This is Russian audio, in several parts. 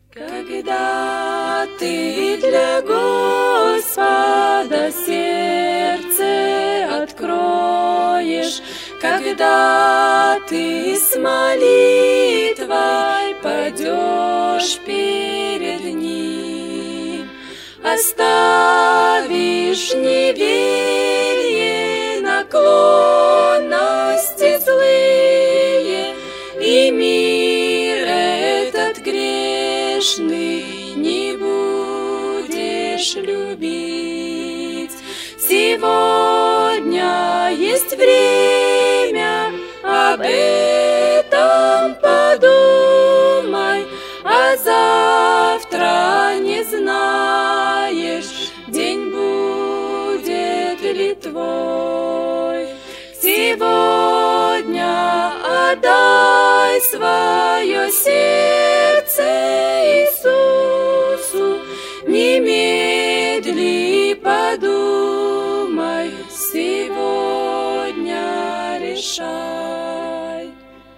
Когда ты для Господа сердце откроешь, когда ты с молитвой пойдешь перед Ним, оставишь неверие, наклонности злые, и мир этот грешный не будешь любить. Сегодня есть время, об этом подумай, а завтра не знаешь, день будет ли твой. Сегодня отдай свое сердце Иисусу, немедли подумай, сегодня решай.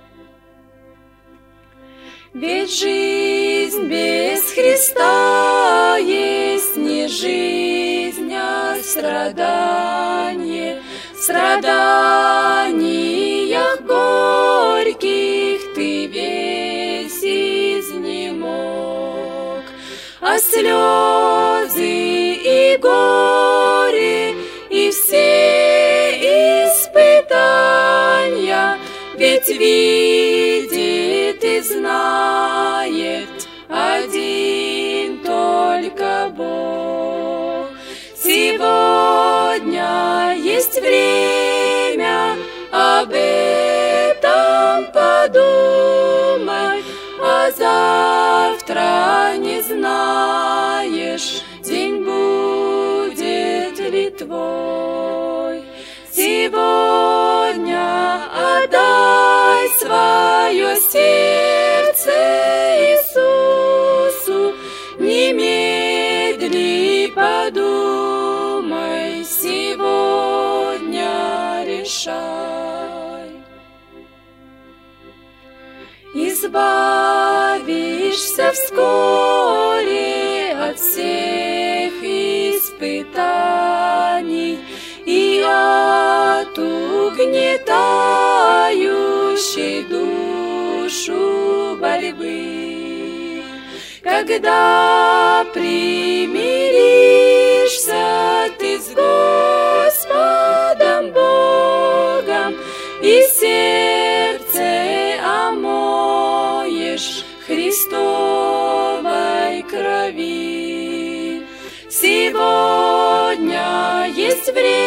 Ведь жизнь без Христа есть не жизнь, а страдание. В страданиях горьких ты весь изнемог, а слезы и горе, и все испытания, ведь видит и знает один только Бог. Сегодня есть время, об этом подумай, а завтра не знаешь, день будет ли твой. Сегодня отдай свое сердце Иисусу, немедли подумай, сегодня решай. Избавишься вскоре от всех испытаний и от угнетающей душу борьбы. Когда примиришься ты с Господом Богом и сердце омоешь Христовой крови, сегодня есть время,